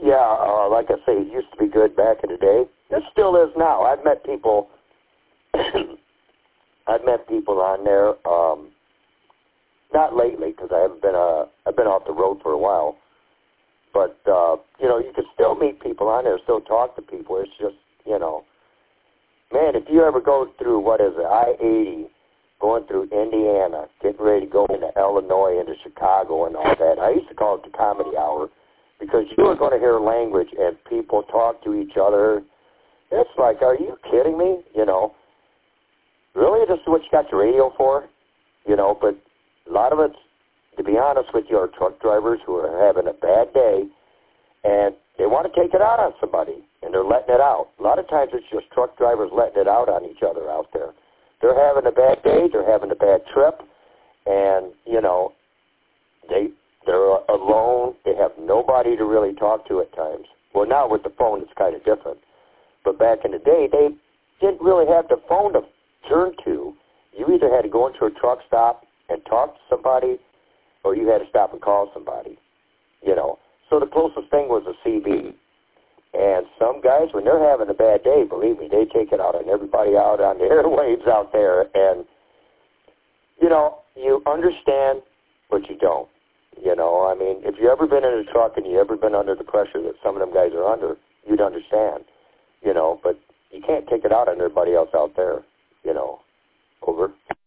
Yeah, like I say, it used to be good back in the day. It still is now. I've met people. I've met people on there. Not lately, because I've been off the road for a while. But you can still meet people on there, still talk to people. It's just, man, if you ever go through I-80, going through Indiana, getting ready to go into Illinois, into Chicago, and all that. I used to call it the comedy hour, because you are going to hear language and people talk to each other. It's like, are you kidding me? Really, this is what you got your radio for? But a lot of it's, to be honest with you, are truck drivers who are having a bad day, and they want to take it out on somebody, and they're letting it out. A lot of times it's just truck drivers letting it out on each other out there. They're having a bad day, they're having a bad trip, and, they're alone. They have nobody to really talk to at times. Well, now with the phone, it's kind of different. But back in the day, they didn't really have the phone to turn to. You either had to go into a truck stop and talk to somebody, or you had to stop and call somebody, So the closest thing was a CB. And some guys, when they're having a bad day, believe me, they take it out on everybody out on the airwaves out there. And, you understand, but you don't. If you've ever been in a truck and you've ever been under the pressure that some of them guys are under, you'd understand, but you can't take it out on everybody else out there, Over.